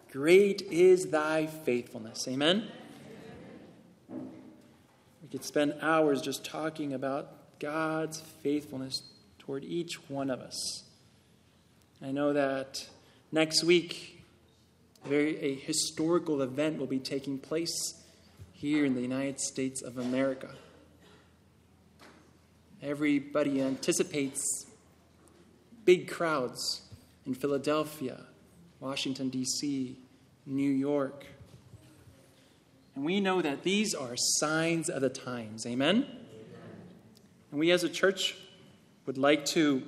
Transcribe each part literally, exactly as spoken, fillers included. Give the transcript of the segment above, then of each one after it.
Great is thy faithfulness. Amen? We could spend hours just talking about God's faithfulness toward each one of us. I know that next week, a very a historical event will be taking place here in the United States of America. Everybody anticipates big crowds in Philadelphia, Washington, D C, New York. And we know that these are signs of the times. Amen? Amen. And we as a church would like to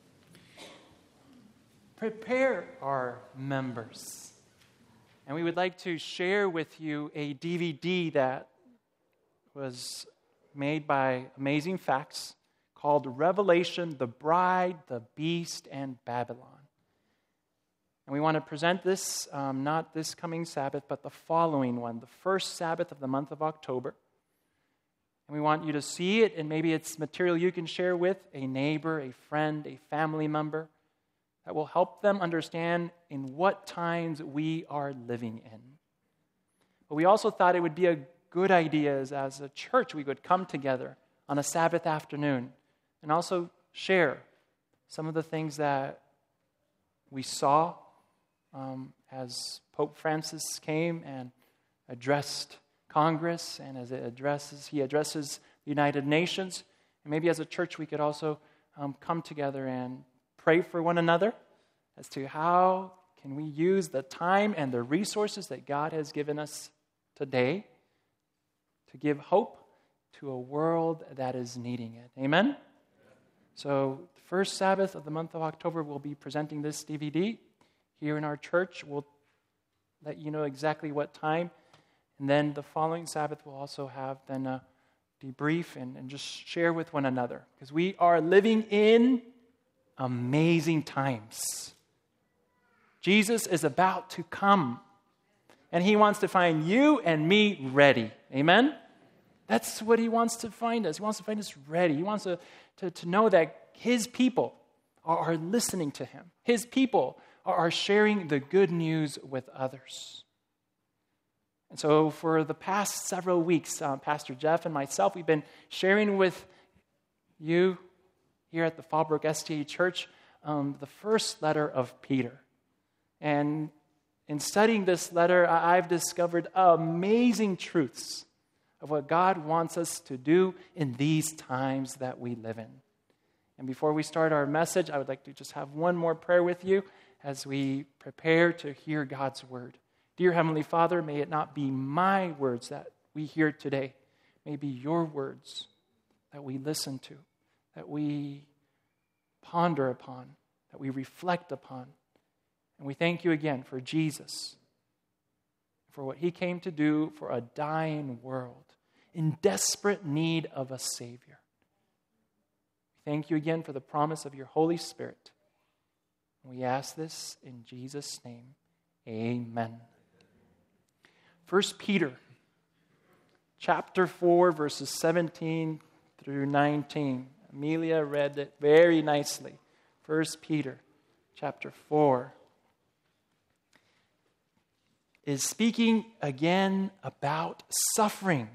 prepare our members. And we would like to share with you a D V D that was made by Amazing Facts called Revelation, the Bride, the Beast, and Babylon. And we want to present this, um, not this coming Sabbath, but the following one, the first Sabbath of the month of October. And we want you to see it, and maybe it's material you can share with a neighbor, a friend, a family member, that will help them understand in what times we are living in. But we also thought it would be a good idea as, as a church we would come together on a Sabbath afternoon and also share some of the things that we saw um, as Pope Francis came and addressed Congress, and as it addresses, he addresses the United Nations. And maybe as a church we could also um, come together and pray for one another as to how can we use the time and the resources that God has given us today to give hope to a world that is needing it. Amen? So the first Sabbath of the month of October, we'll be presenting this D V D here in our church. We'll let you know exactly what time. And then the following Sabbath, we'll also have then a debrief and, and just share with one another. Because we are living in amazing times. Jesus is about to come. And he wants to find you and me ready. Amen? That's what he wants to find us. He wants to find us ready. He wants to, to, to know that his people are, are listening to him. His people are, are sharing the good news with others. And so for the past several weeks, uh, Pastor Jeff and myself, we've been sharing with you here at the Fallbrook S T A Church um, the first letter of Peter. And in studying this letter, I've discovered amazing truths of what God wants us to do in these times that we live in. And before we start our message, I would like to just have one more prayer with you as we prepare to hear God's word. Dear Heavenly Father, may it not be my words that we hear today. May it be your words that we listen to, that we ponder upon, that we reflect upon. And we thank you again for Jesus, for what he came to do for a dying world in desperate need of a Savior. We thank you again for the promise of your Holy Spirit. We ask this in Jesus' name. Amen. First Peter, chapter four, verses seventeen through nineteen. Amelia read it very nicely. First Peter, chapter four, is speaking again about suffering.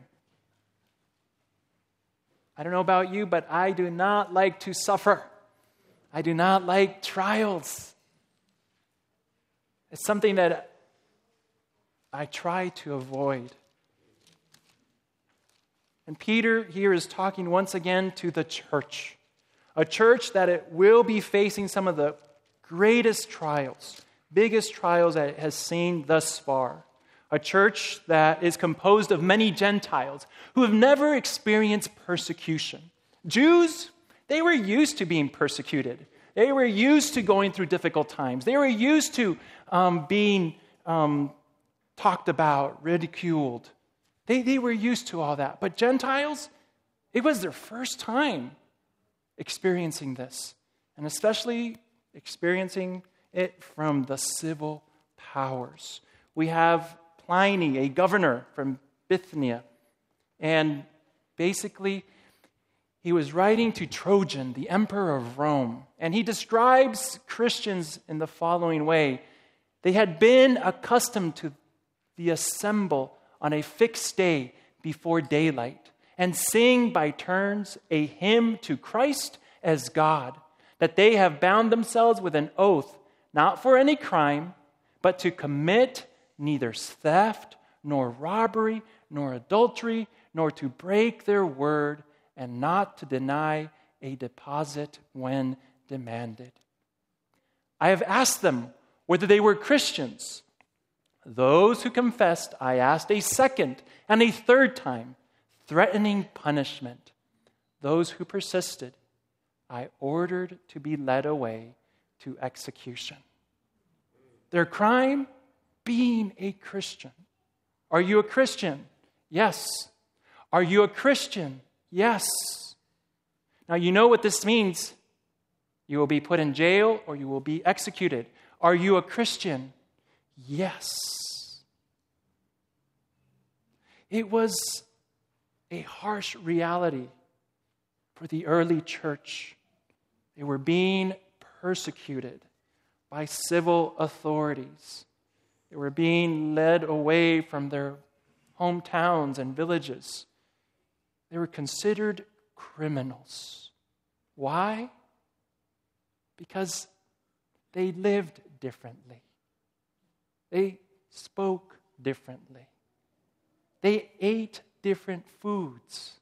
I don't know about you, but I do not like to suffer. I do not like trials. It's something that I try to avoid. And Peter here is talking once again to the church. A church that it will be facing some of the greatest trials, biggest trials that it has seen thus far. A church that is composed of many Gentiles who have never experienced persecution. Jews, they were used to being persecuted. They were used to going through difficult times. They were used to um, being um, talked about, ridiculed. They, they were used to all that. But Gentiles, it was their first time experiencing this. And especially experiencing it from the civil powers. We have Pliny, a governor from Bithynia. And basically, he was writing to Trajan, the emperor of Rome. And he describes Christians in the following way. They had been accustomed to the assemble on a fixed day before daylight and sing by turns a hymn to Christ as God, that they have bound themselves with an oath, not for any crime, but to commit neither theft, nor robbery, nor adultery, nor to break their word, and not to deny a deposit when demanded. I have asked them whether they were Christians. Those who confessed, I asked a second and a third time, threatening punishment. Those who persisted, I ordered to be led away to execution. Their crime, being a Christian. Are you a Christian? Yes. Are you a Christian? Yes. Now you know what this means. You will be put in jail or you will be executed. Are you a Christian? Yes. It was a harsh reality for the early church. They were being persecuted by civil authorities. They were being led away from their hometowns and villages. They were considered criminals. Why? Because they lived differently. They spoke differently. They ate different foods.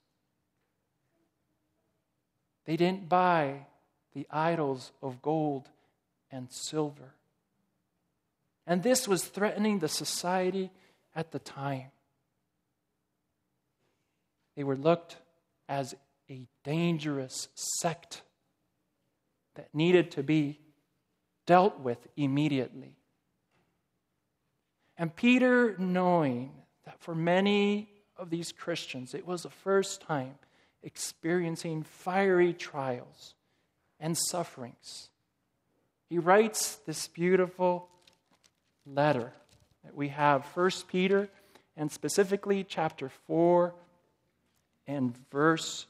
They didn't buy the idols of gold and silver. And this was threatening the society at the time. They were looked as a dangerous sect that needed to be dealt with immediately. And Peter, knowing that for many of these Christians, it was the first time experiencing fiery trials and sufferings, he writes this beautiful letter that we have, First Peter, and specifically chapter four and verse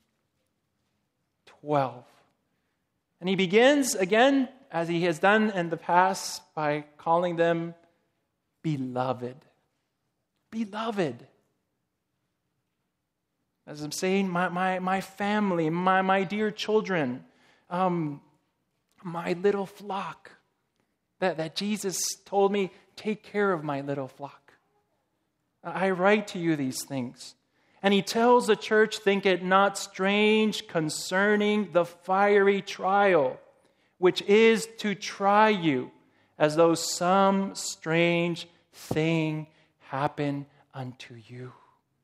twelve. And he begins, again, as he has done in the past, by calling them beloved. Beloved. As I'm saying, my my, my family, my, my dear children, um, my little flock. That, that Jesus told me, take care of my little flock. I write to you these things. And he tells the church, think it not strange concerning the fiery trial, which is to try you, as though some strange thing happened unto you.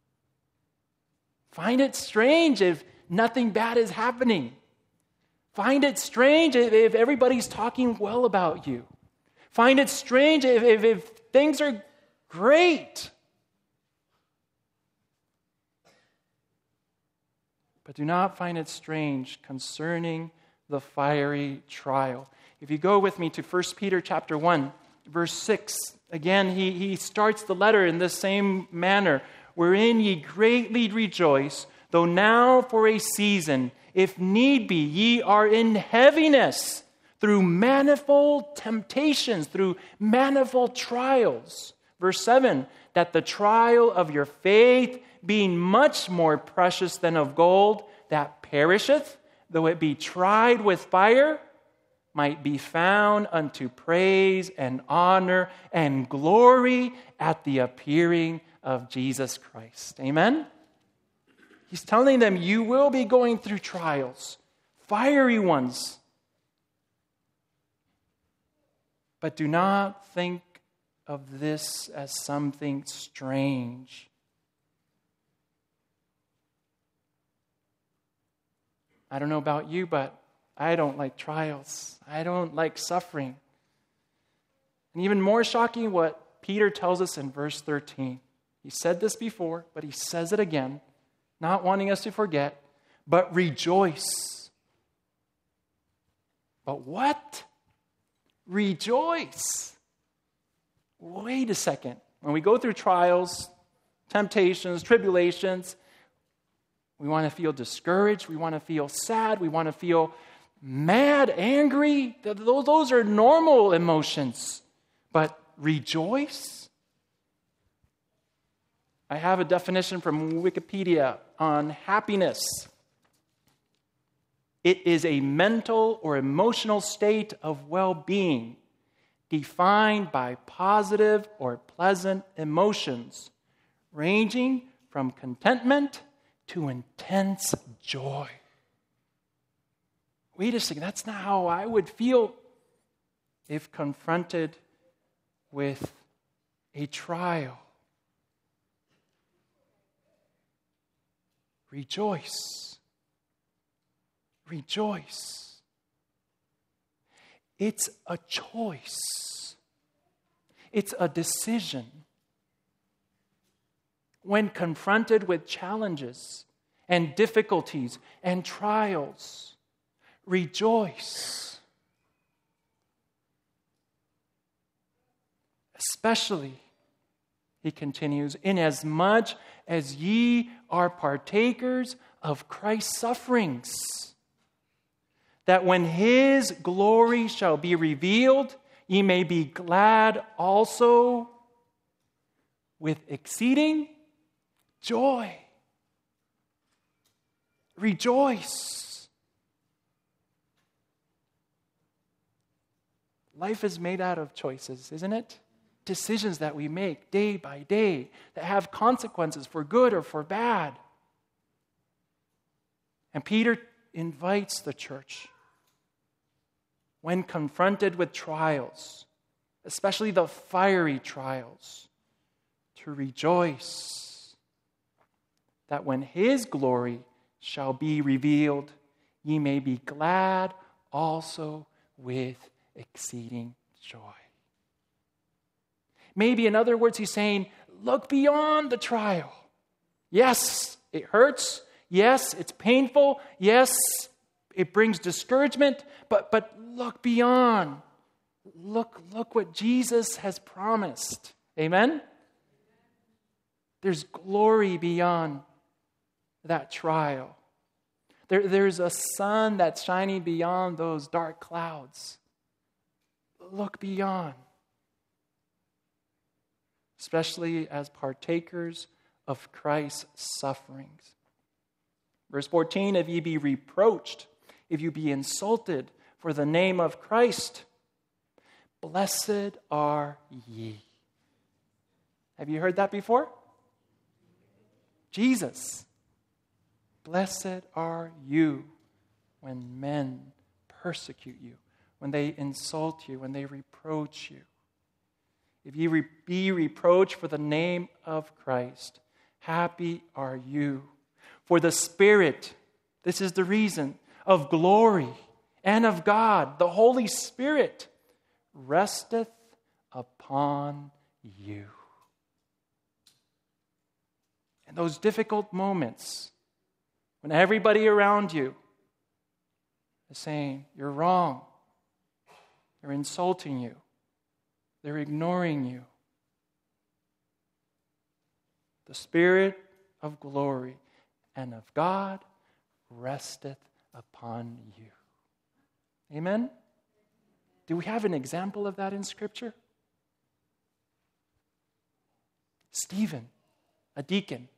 Find it strange if nothing bad is happening. Find it strange if, if everybody's talking well about you. Find it strange if, if, if things are great. But do not find it strange concerning the fiery trial. If you go with me to First Peter chapter one, verse six, again, he, he starts the letter in this same manner. Wherein ye greatly rejoice, though now for a season, if need be, ye are in heaviness, through manifold temptations, through manifold trials. Verse seven, that the trial of your faith, being much more precious than of gold, that perisheth, though it be tried with fire, might be found unto praise and honor and glory at the appearing of Jesus Christ. Amen? He's telling them, you will be going through trials, fiery ones. But do not think of this as something strange. I don't know about you, but I don't like trials. I don't like suffering. And even more shocking, what Peter tells us in verse thirteen. He said this before, but he says it again, not wanting us to forget, but rejoice. But what? Rejoice. Wait a second. When we go through trials, temptations, tribulations, we want to feel discouraged. We want to feel sad. We want to feel mad, angry. Those are normal emotions. But rejoice? I have a definition from Wikipedia on happiness. It is a mental or emotional state of well-being defined by positive or pleasant emotions, ranging from contentment to intense joy. Wait a second, that's not how I would feel if confronted with a trial. Rejoice. Rejoice. It's a choice. It's a decision. When confronted with challenges and difficulties and trials, rejoice. Especially, he continues, inasmuch as ye are partakers of Christ's sufferings, that when his glory shall be revealed, ye may be glad also with exceeding joy. Rejoice. Life is made out of choices, isn't it? Decisions that we make day by day that have consequences for good or for bad. And Peter invites the church, when confronted with trials, especially the fiery trials, to rejoice that when his glory shall be revealed, ye may be glad also with exceeding joy. Maybe in other words, he's saying, look beyond the trial. Yes, it hurts. Yes, it's painful. Yes, it brings discouragement. But but look beyond. Look, look what Jesus has promised. Amen? There's glory beyond that trial. There, there's a sun that's shining beyond those dark clouds. Look beyond. Especially as partakers of Christ's sufferings. Verse fourteen, if ye be reproached, if you be insulted for the name of Christ, blessed are ye. Have you heard that before? Jesus. Blessed are you when men persecute you, when they insult you, when they reproach you. If ye re- be reproached for the name of Christ, happy are you. For the Spirit, this is the reason, of glory and of God, the Holy Spirit, resteth upon you. In those difficult moments, when everybody around you is saying, you're wrong, they're insulting you, they're ignoring you, the Spirit of glory and of God resteth upon you. Amen? Do we have an example of that in Scripture? Stephen, a deacon,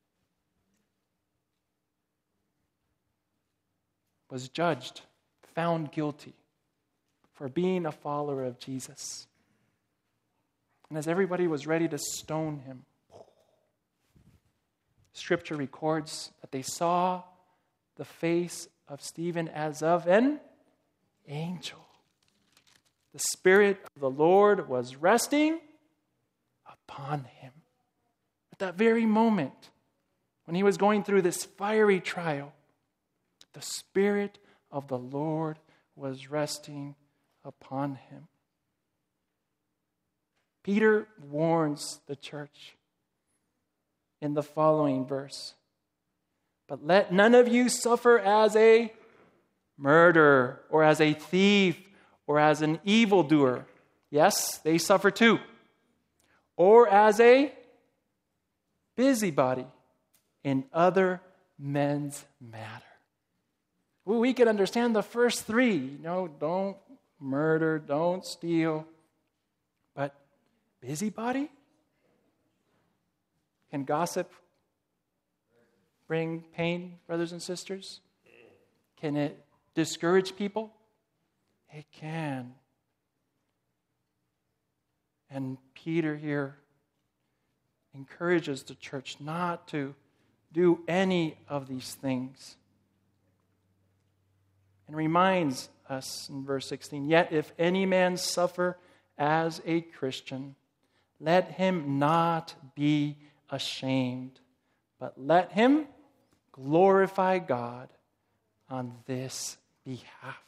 was judged, found guilty for being a follower of Jesus. And as everybody was ready to stone him, Scripture records that they saw the face of Stephen as of an angel. The Spirit of the Lord was resting upon him. At that very moment, when he was going through this fiery trial, the Spirit of the Lord was resting upon him. Peter warns the church in the following verse. But let none of you suffer as a murderer or as a thief or as an evildoer. Yes, they suffer too. Or as a busybody in other men's matter. Well, we can understand the first three. You know, don't murder, don't steal. But busybody? Can gossip bring pain, brothers and sisters? Can it discourage people? It can. And Peter here encourages the church not to do any of these things. And reminds us in verse sixteen, yet if any man suffer as a Christian, let him not be ashamed, but let him glorify God on this behalf.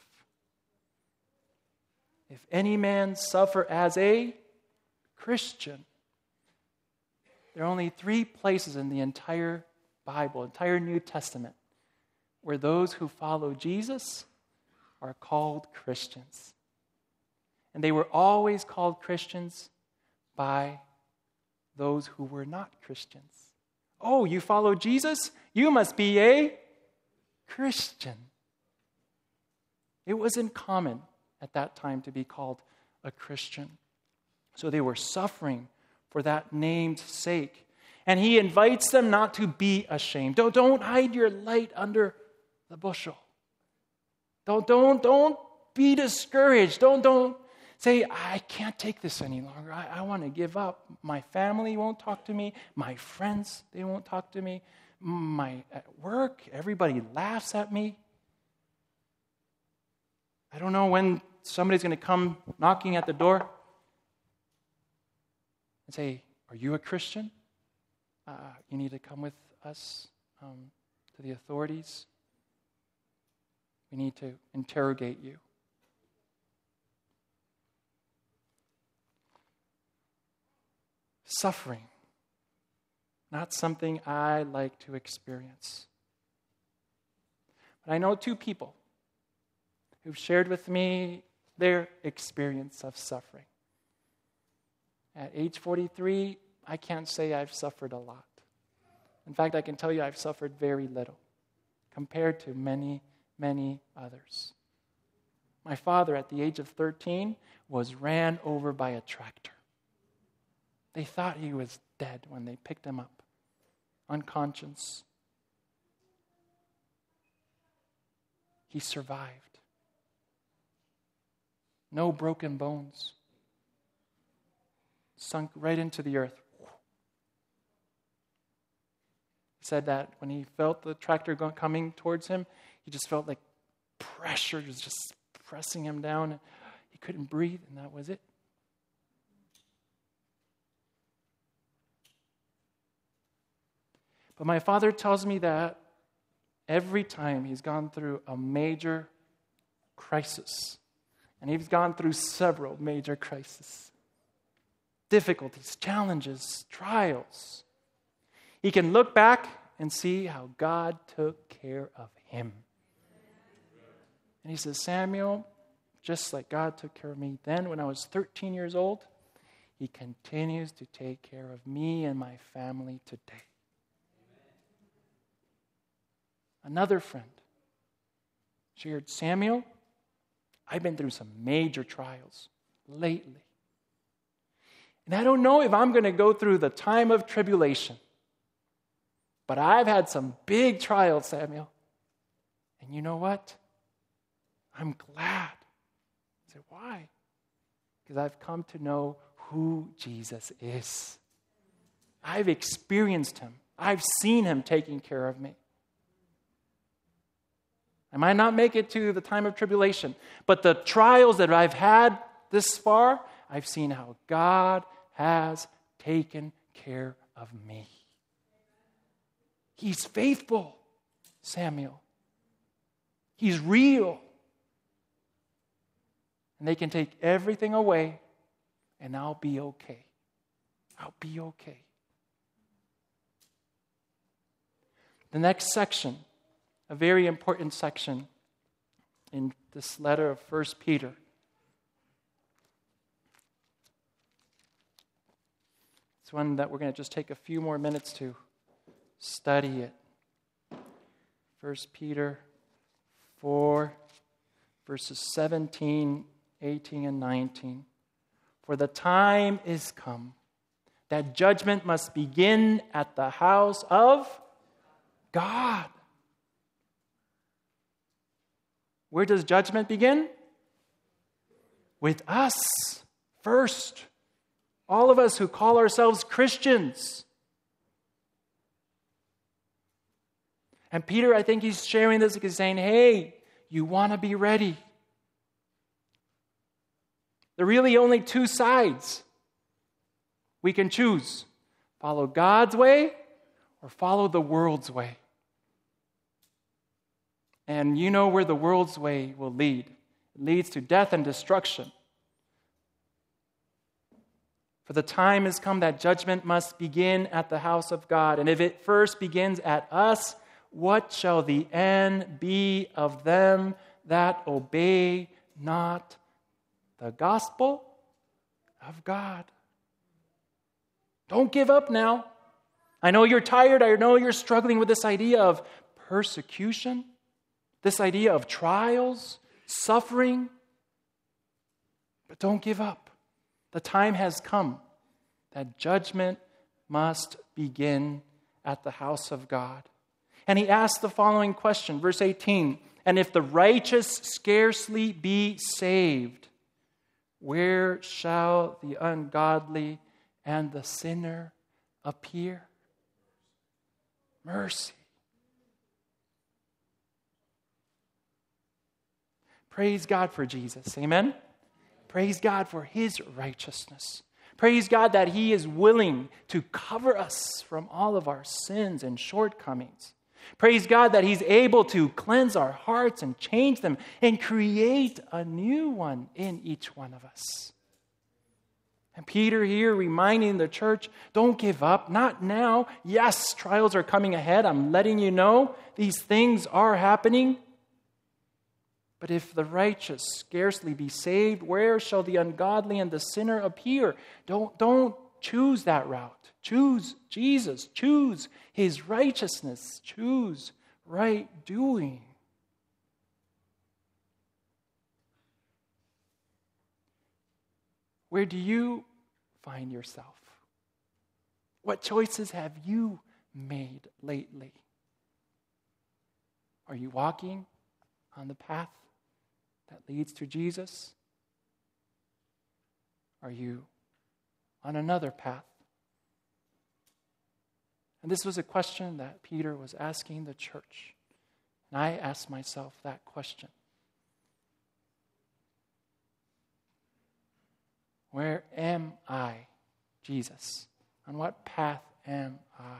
If any man suffer as a Christian, there are only three places in the entire Bible, entire New Testament, where those who follow Jesus are called Christians. And they were always called Christians by those who were not Christians. Oh, you follow Jesus? You must be a Christian. It wasn't common at that time to be called a Christian. So they were suffering for that name's sake. And he invites them not to be ashamed. Don't, don't hide your light under the bushel. Don't, don't, don't be discouraged. Don't, don't say, I can't take this any longer. I, I want to give up. My family won't talk to me. My friends, they won't talk to me. My at work, everybody laughs at me. I don't know when somebody's going to come knocking at the door and say, are you a Christian? Uh, you need to come with us um, to the authorities. We need to interrogate you. Suffering, not something I like to experience. But I know two people who've shared with me their experience of suffering. At age forty-three, I can't say I've suffered a lot. In fact, I can tell you I've suffered very little compared to many, many others. My father, at the age of thirteen, was ran over by a tractor. They thought he was dead when they picked him up, unconscious. He survived. No broken bones. Sunk right into the earth. He said that when he felt the tractor going, coming towards him, he just felt like pressure was just pressing him down. He couldn't breathe, and that was it. But my father tells me that every time he's gone through a major crisis, and he's gone through several major crises, difficulties, challenges, trials, he can look back and see how God took care of him. And he says, Samuel, just like God took care of me then when I was thirteen years old, he continues to take care of me and my family today. Another friend shared, Samuel, I've been through some major trials lately. And I don't know if I'm going to go through the time of tribulation, but I've had some big trials, Samuel. And you know what? I'm glad. I said, why? Because I've come to know who Jesus is. I've experienced him. I've seen him taking care of me. I might not make it to the time of tribulation, but the trials that I've had this far, I've seen how God has taken care of me. He's faithful, Samuel. He's real. And they can take everything away, and I'll be okay. I'll be okay. The next section, a very important section in this letter of First Peter. It's one that we're going to just take a few more minutes to study it. First Peter four, verses seventeen, eighteen, and nineteen. For the time is come that judgment must begin at the house of God. Where does judgment begin? With us first. All of us who call ourselves Christians. And Peter, I think he's sharing this because he's saying, hey, you want to be ready. There are really only two sides we can choose. Follow God's way or follow the world's way. And you know where the world's way will lead. It leads to death and destruction. For the time has come that judgment must begin at the house of God. And if it first begins at us, what shall the end be of them that obey not the gospel of God? Don't give up now. I know you're tired. I know you're struggling with this idea of persecution, this idea of trials, suffering. But don't give up. The time has come that judgment must begin at the house of God. And he asks the following question, verse eighteen, and if the righteous scarcely be saved, where shall the ungodly and the sinner appear? Mercy. Praise God for Jesus. Amen? Praise God for his righteousness. Praise God that he is willing to cover us from all of our sins and shortcomings. Praise God that he's able to cleanse our hearts and change them and create a new one in each one of us. And Peter here reminding the church, don't give up, not now. Yes, trials are coming ahead. I'm letting you know these things are happening. But if the righteous scarcely be saved, where shall the ungodly and the sinner appear? Don't, don't choose that route. Choose Jesus. Choose his righteousness. Choose right doing. Where do you find yourself? What choices have you made lately? Are you walking on the path that leads to Jesus? Are you on another path? And this was a question that Peter was asking the church. And I asked myself that question. Where am I, Jesus? On what path am I?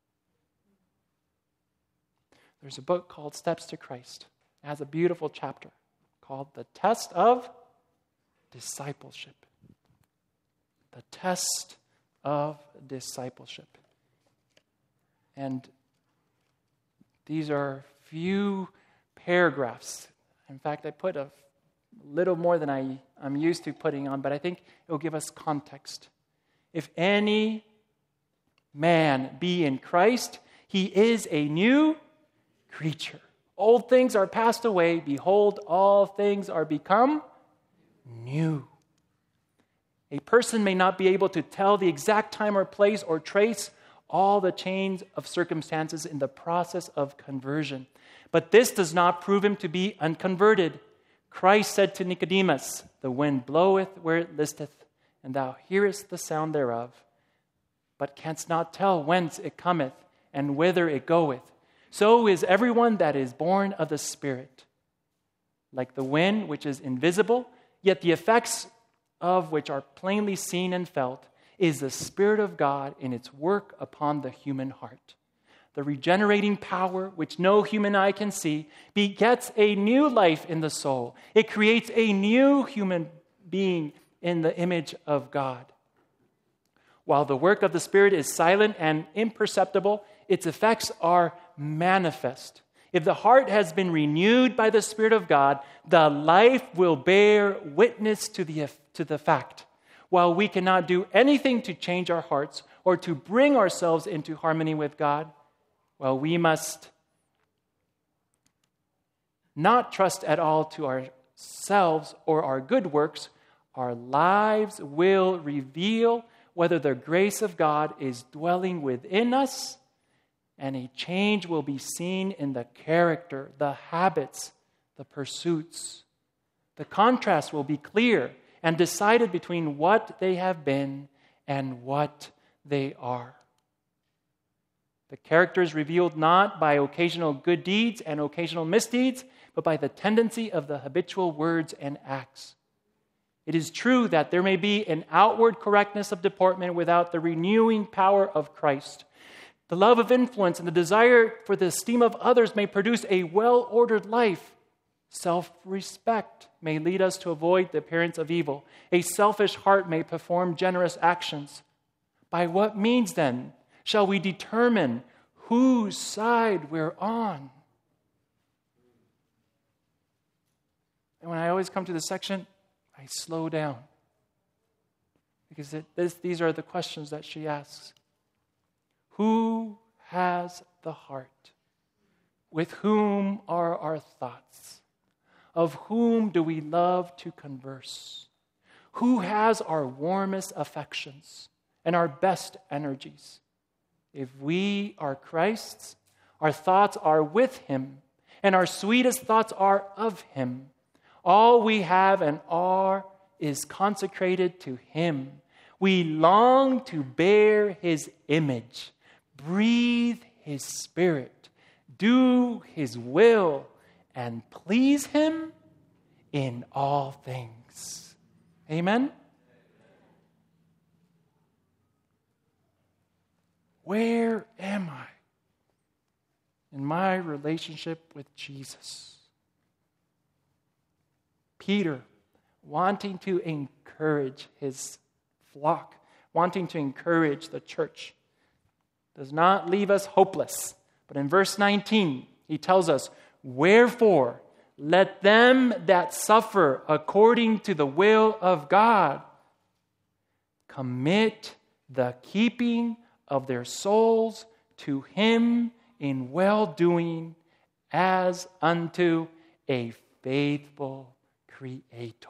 There's a book called Steps to Christ. It has a beautiful chapter called The Test of Discipleship. The Test of Discipleship. And these are few paragraphs. In fact, I put a little more than I, I'm used to putting on, but I think it will give us context. If any man be in Christ, he is a new creature. Old things are passed away. Behold, all things are become new. A person may not be able to tell the exact time or place or trace all the chains of circumstances in the process of conversion. But this does not prove him to be unconverted. Christ said to Nicodemus, the wind bloweth where it listeth, and thou hearest the sound thereof, but canst not tell whence it cometh and whither it goeth. So is everyone that is born of the Spirit. Like the wind, which is invisible, yet the effects of which are plainly seen and felt, is the Spirit of God in its work upon the human heart. The regenerating power, which no human eye can see, begets a new life in the soul. It creates a new human being in the image of God. While the work of the Spirit is silent and imperceptible, its effects are manifest. If the heart has been renewed by the Spirit of God, the life will bear witness to the, to the fact. While we cannot do anything to change our hearts or to bring ourselves into harmony with God, well, we must not trust at all to ourselves or our good works. our lives will reveal whether the grace of God is dwelling within us, and a change will be seen in the character, the habits, the pursuits. The contrast will be clear and decided between what they have been and what they are. The character is revealed not by occasional good deeds and occasional misdeeds, but by the tendency of the habitual words and acts. It is true that there may be an outward correctness of deportment without the renewing power of Christ. The love of influence and the desire for the esteem of others may produce a well-ordered life. Self-respect may lead us to avoid the appearance of evil. A selfish heart may perform generous actions. By what means, then, shall we determine whose side we're on? And when I always come to this section, I slow down. Because it, this, these are the questions that she asks. Who has the heart? With whom are our thoughts? Of whom do we love to converse? Who has our warmest affections and our best energies? If we are Christ's, our thoughts are with Him, and our sweetest thoughts are of Him. All we have and are is consecrated to Him. We long to bear His image, breathe His Spirit, do His will, and please Him in all things. Amen? Where am I in my relationship with Jesus? Peter, wanting to encourage his flock, wanting to encourage the church, does not leave us hopeless. But in verse nineteen, he tells us, wherefore, let them that suffer according to the will of God commit the keeping of their souls to Him in well-doing as unto a faithful Creator.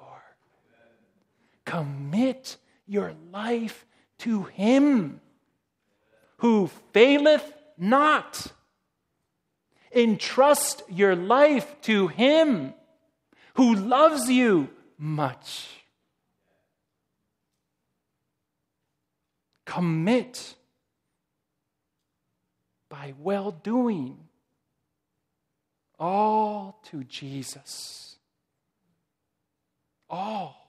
Commit your life to Him who faileth not. Entrust your life to Him who loves you much. Commit by well-doing all to Jesus. All.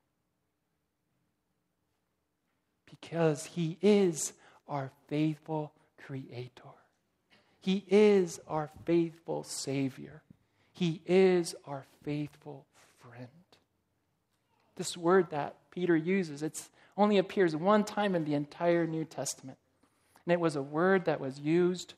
Because He is our faithful Creator. He is our faithful Savior. He is our faithful friend. This word that Peter uses, it only appears one time in the entire New Testament. And it was a word that was used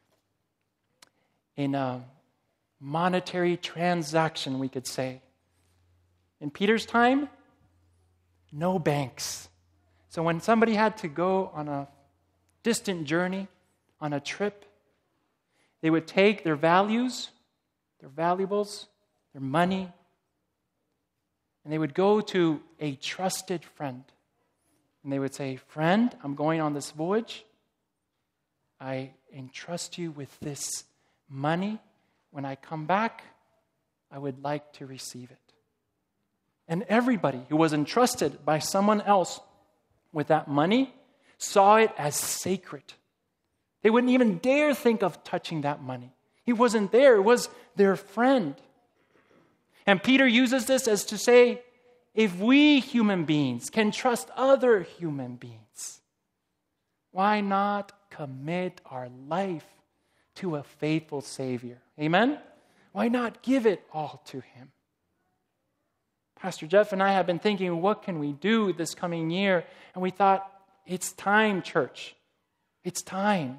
in a monetary transaction, we could say. In Peter's time, no banks. So when somebody had to go on a distant journey, on a trip, they would take their values, their valuables, their money, and they would go to a trusted friend. And they would say, friend, I'm going on this voyage. I entrust you with this money. When I come back, I would like to receive it. And everybody who was entrusted by someone else with that money saw it as sacred. They wouldn't even dare think of touching that money. He wasn't there. It was their friend. And Peter uses this as to say, if we human beings can trust other human beings, why not commit our life to a faithful Savior? Amen? Why not give it all to Him? Pastor Jeff and I have been thinking, what can we do this coming year? And we thought, it's time, church. It's time.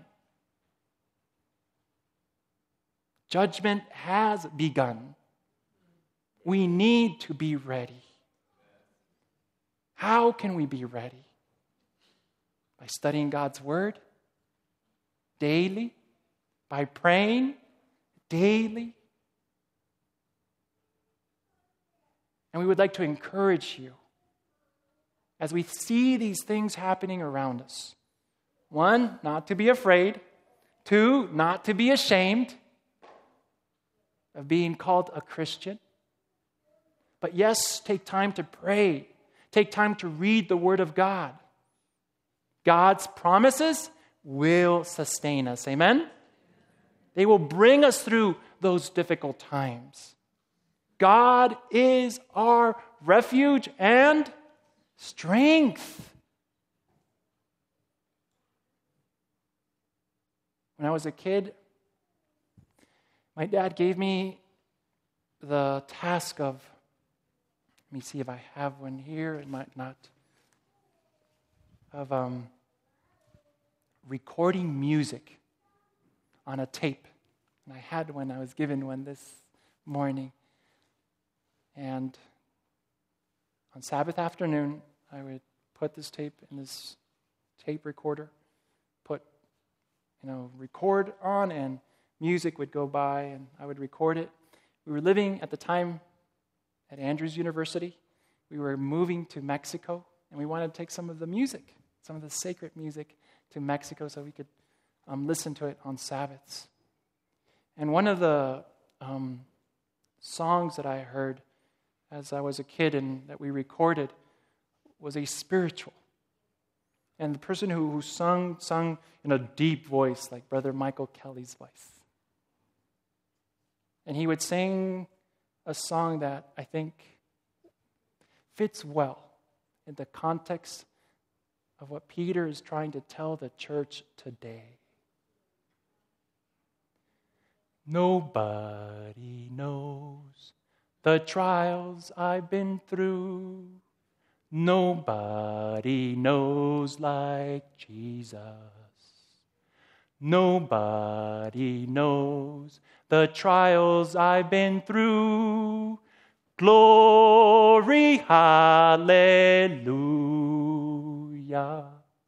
Judgment has begun. We need to be ready. How can we be ready? By studying God's Word daily, by praying daily. And we would like to encourage you as we see these things happening around us. One, not to be afraid. Two, not to be ashamed of being called a Christian. But yes, take time to pray. Take time to read the Word of God. God's promises will sustain us. Amen? They will bring us through those difficult times. God is our refuge and strength. When I was a kid, my dad gave me the task of, let me see if I have one here, it might not, of um, recording music on a tape. And I had one, I was given one this morning. And on Sabbath afternoon, I would put this tape in this tape recorder, put, you know, record on, and music would go by, and I would record it. We were living at the time at Andrews University. We were moving to Mexico, and we wanted to take some of the music, some of the sacred music to Mexico so we could um, listen to it on Sabbaths. And one of the um, songs that I heard as I was a kid and that we recorded was a spiritual. And the person who, who sung, sung in a deep voice, like Brother Michael Kelly's voice. And he would sing a song that I think fits well in the context of what Peter is trying to tell the church today. Nobody knows the trials I've been through. Nobody knows like Jesus. Nobody knows the trials I've been through. Glory, hallelujah.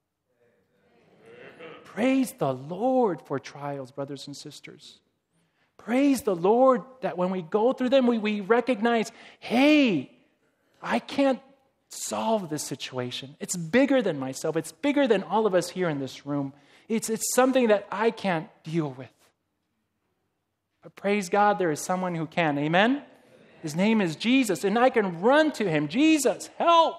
Praise the Lord for trials, brothers and sisters. Praise the Lord that when we go through them, we, we recognize, hey, I can't solve this situation. It's bigger than myself. It's bigger than all of us here in this room. It's, it's something that I can't deal with. But praise God, there is someone who can. Amen? Amen. His name is Jesus, and I can run to him. Jesus, help.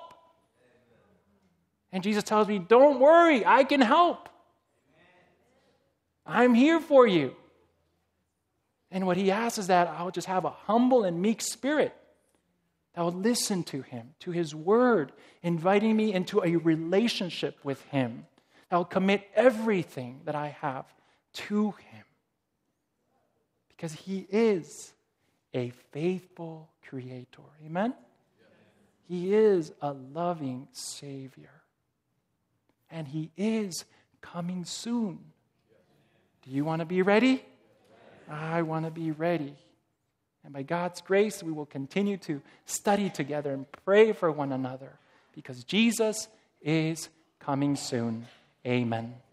And Jesus tells me, don't worry, I can help. I'm here for you. And what he asks is that I'll just have a humble and meek spirit that will listen to him, to his word, inviting me into a relationship with him. That will commit everything that I have to him. Because he is a faithful creator. Amen? He is a loving Savior. And he is coming soon. Do you want to be ready? I want to be ready. And by God's grace, we will continue to study together and pray for one another because Jesus is coming soon. Amen.